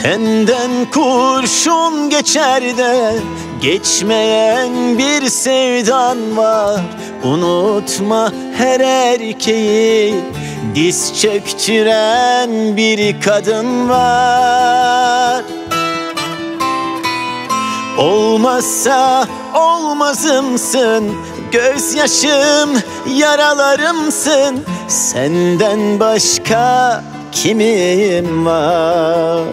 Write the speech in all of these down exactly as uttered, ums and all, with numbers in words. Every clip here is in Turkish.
Tenden kurşun geçer de geçmeyen bir sevdan var. Unutma, her erkeği diz çöktüren bir kadın var. Olmazsa olmazımsın, gözyaşım yaralarımsın. Senden başka kimim var?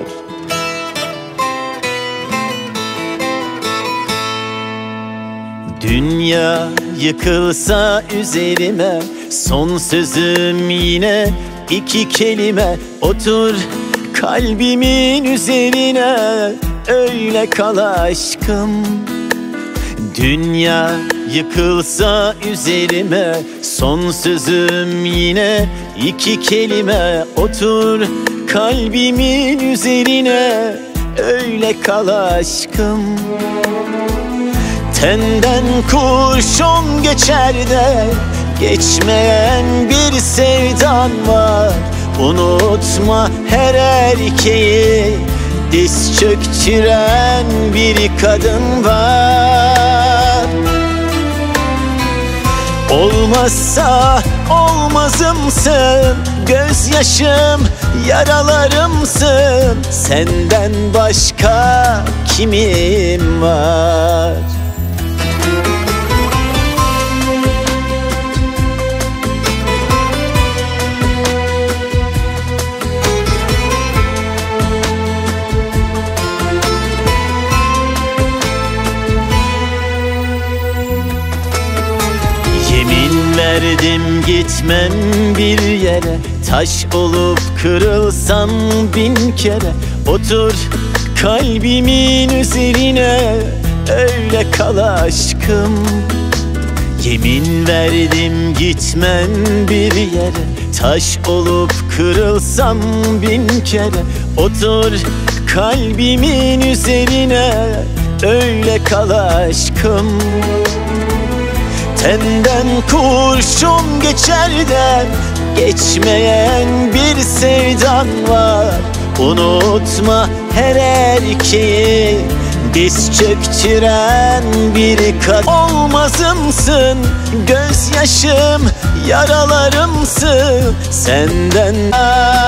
Dünya yıkılsa üzerime, son sözüm yine iki kelime. Otur kalbimin üzerine, öyle kal aşkım. Dünya yıkılsa üzerime, son sözüm yine iki kelime. Otur kalbimin üzerine, öyle kal aşkım. Tenden kurşun geçer de geçmeyen bir sevdan var. Unutma, her erkeği diz çöktüren bir kadın var. Olmazsa olmazımsın, gözyaşım yaralarımsın. Senden başka kimim var? Yemin verdim gitmem bir yere, taş olup kırılsam bin kere. Otur kalbimin üzerine, öyle kal aşkım. Yemin verdim gitmem bir yere, taş olup kırılsam bin kere. Otur kalbimin üzerine, öyle kal aşkım. Tenden kurşun geçer de geçmeyen bir sevdan var. Unutma, her erkeği diz çöktüren bir kadın. Olmazımsın, gözyaşım yaralarımsın. Senden